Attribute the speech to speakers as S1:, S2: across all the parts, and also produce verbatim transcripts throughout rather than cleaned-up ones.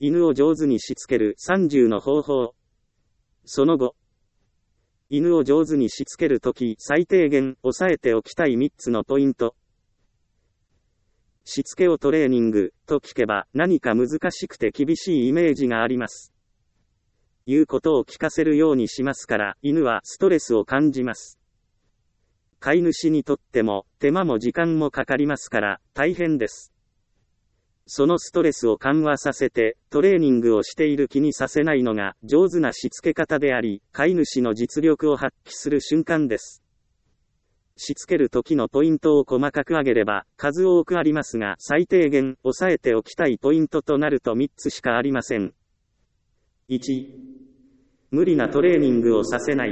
S1: 犬を上手にしつけるさんじゅうの方法。その後、犬を上手にしつけるとき最低限押さえておきたいみっつのポイント。しつけをトレーニングと聞けば何か難しくて厳しいイメージがあります。言うことを聞かせるようにしますから犬はストレスを感じます。飼い主にとっても手間も時間もかかりますから大変です。そのストレスを緩和させてトレーニングをしている気にさせないのが上手なしつけ方であり、飼い主の実力を発揮する瞬間です。しつける時のポイントを細かく挙げれば数多くありますが、最低限押さえておきたいポイントとなるとみっつしかありません。いち、無理なトレーニングをさせない。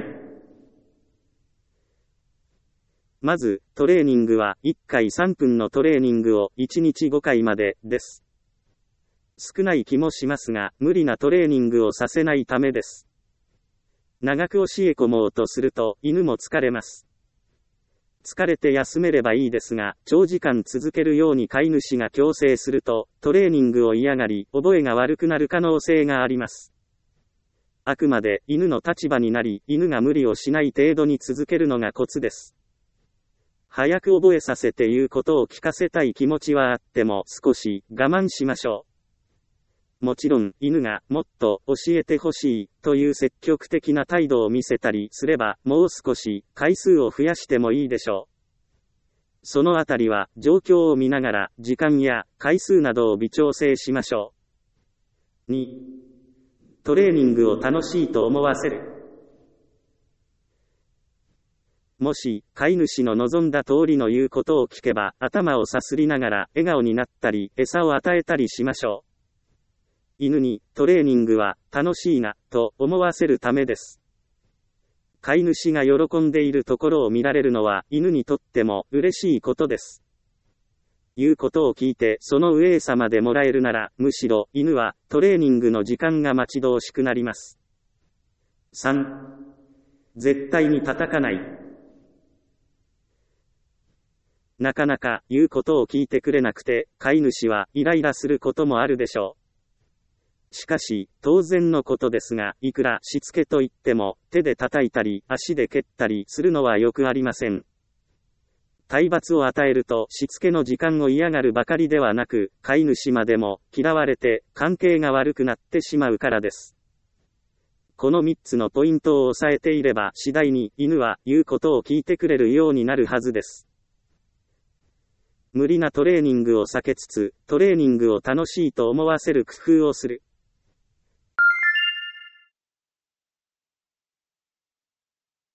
S1: まず、トレーニングはいっかいさんぷんのトレーニングをいちにちごかいまでです。少ない気もしますが、無理なトレーニングをさせないためです。長く教え込もうとすると犬も疲れます。疲れて休めればいいですが、長時間続けるように飼い主が強制すると、トレーニングを嫌がり、覚えが悪くなる可能性があります。あくまで犬の立場になり、犬が無理をしない程度に続けるのがコツです。早く覚えさせて言うことを聞かせたい気持ちはあっても少し我慢しましょう。もちろん犬がもっと教えてほしいという積極的な態度を見せたりすればもう少し回数を増やしてもいいでしょう。そのあたりは状況を見ながら時間や回数などを微調整しましょう。に、トレーニングを楽しいと思わせる。もし、飼い主の望んだ通りの言うことを聞けば、頭をさすりながら笑顔になったり、餌を与えたりしましょう。犬に、トレーニングは楽しいな、と思わせるためです。飼い主が喜んでいるところを見られるのは、犬にとっても嬉しいことです。言うことを聞いて、その上餌までもらえるなら、むしろ、犬は、トレーニングの時間が待ち遠しくなります。さん、絶対に叩かない。なかなか言うことを聞いてくれなくて、飼い主はイライラすることもあるでしょう。しかし、当然のことですが、いくらしつけといっても、手で叩いたり、足で蹴ったりするのはよくありません。体罰を与えると、しつけの時間を嫌がるばかりではなく、飼い主までも嫌われて、関係が悪くなってしまうからです。このみっつのポイントを押さえていれば、次第に犬は言うことを聞いてくれるようになるはずです。無理なトレーニングを避けつつ、トレーニングを楽しいと思わせる工夫をする。